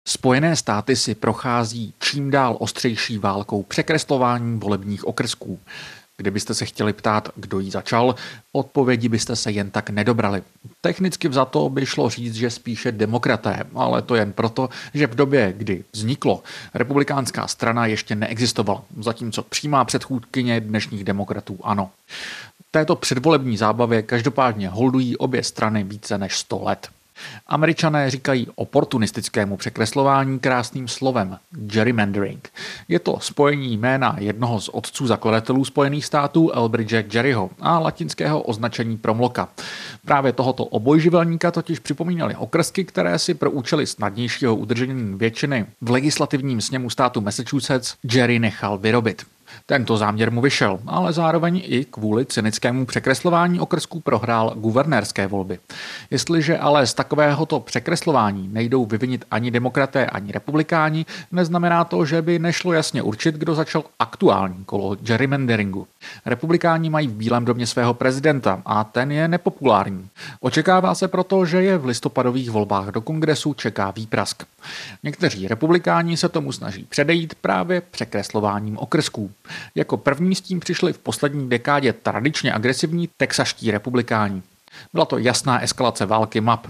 Spojené státy si prochází čím dál ostřejší válkou překreslování volebních okrsků. Kdybyste se chtěli ptát, kdo jí začal, odpovědi byste se jen tak nedobrali. Technicky vzato by šlo říct, že spíše demokraté, ale to jen proto, že v době, kdy vzniklo, republikánská strana ještě neexistovala, zatímco přímá předchůdkyně dnešních demokratů ano. Této předvolební zábavě každopádně holdují obě strany více než 100 let. Američané říkají oportunistickému překreslování krásným slovem gerrymandering. Je to spojení jména jednoho z otců zakladatelů Spojených států Elbridge Gerryho a latinského označení promloka. Právě tohoto obojživelníka totiž připomínaly okrsky, které si pro účely snadnějšího udržení většiny v legislativním sněmu státu Massachusetts Gerry nechal vyrobit. Tento záměr mu vyšel, ale zároveň i kvůli cynickému překreslování okrsků prohrál guvernérské volby. Jestliže ale z takovéhoto překreslování nejdou vyvinit ani demokraté, ani republikáni, neznamená to, že by nešlo jasně určit, kdo začal aktuální kolo gerrymanderingu. Republikáni mají v Bílém domě svého prezidenta a ten je nepopulární. Očekává se proto, že je v listopadových volbách do kongresu čeká výprask. Někteří republikáni se tomu snaží předejít právě překreslováním okrsků. Jako první s tím přišli v poslední dekádě tradičně agresivní texaští republikáni. Byla to jasná eskalace války map.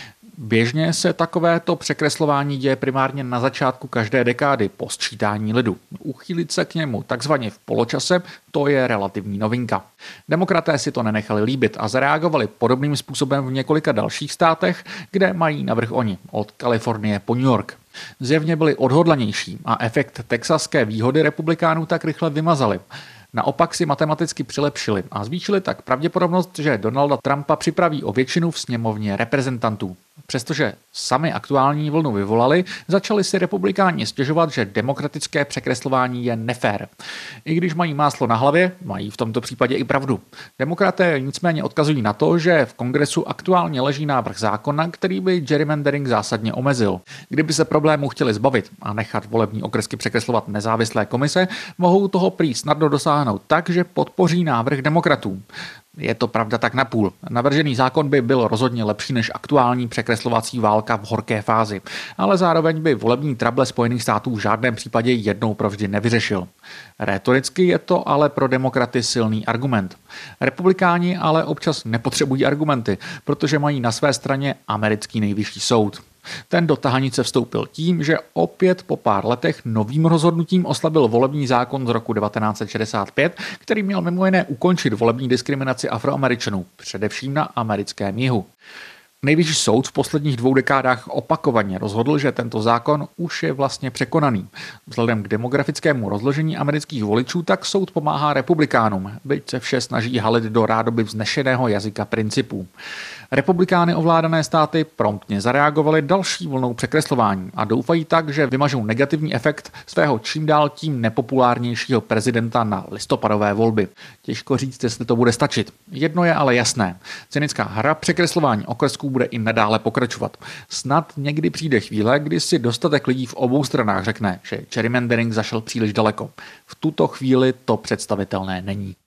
Běžně se takovéto překreslování děje primárně na začátku každé dekády po sčítání lidu. Uchýlit se k němu takzvaně v poločase, to je relativní novinka. Demokraté si to nenechali líbit a zareagovali podobným způsobem v několika dalších státech, kde mají navrch oni, od Kalifornie po New York. Zjevně byli odhodlanější a efekt texaské výhody republikánů tak rychle vymazali. Naopak si matematicky přilepšili a zvýšili tak pravděpodobnost, že Donalda Trumpa připraví o většinu v sněmovně reprezentantů. Přestože sami aktuální vlnu vyvolali, začali si republikáni stěžovat, že demokratické překreslování je nefér. I když mají máslo na hlavě, mají v tomto případě i pravdu. Demokraté nicméně odkazují na to, že v kongresu aktuálně leží návrh zákona, který by gerrymandering zásadně omezil. Kdyby se problému chtěli zbavit a nechat volební okrsky překreslovat nezávislé komise, mohou toho prý snadno dosáhnout tak, že podpoří návrh demokratů. Je to pravda tak napůl. Navržený zákon by byl rozhodně lepší než aktuální překreslovací válka v horké fázi, ale zároveň by volební trable Spojených států v žádném případě jednou provždy nevyřešil. Rétoricky je to ale pro demokraty silný argument. Republikáni ale občas nepotřebují argumenty, protože mají na své straně americký nejvyšší soud. Ten do tahanice vstoupil tím, že opět po pár letech novým rozhodnutím oslabil volební zákon z roku 1965, který měl mimo jiné ukončit volební diskriminaci Afroameričanů, především na americkém jihu. Nejvyšší soud v posledních 2 dekádách opakovaně rozhodl, že tento zákon už je vlastně překonaný. Vzhledem k demografickému rozložení amerických voličů tak soud pomáhá republikánům, byť se vše snaží halit do rádoby vznešeného jazyka principů. Republikány ovládané státy promptně zareagovaly další vlnou překreslování a doufají tak, že vymažou negativní efekt svého čím dál tím nepopulárnějšího prezidenta na listopadové volby. Těžko říct, jestli to bude stačit. Jedno je ale jasné. Cynická hra překreslování okrsků bude i nadále pokračovat. Snad někdy přijde chvíle, kdy si dostatek lidí v obou stranách řekne, že gerrymandering zašel příliš daleko. V tuto chvíli to představitelné není.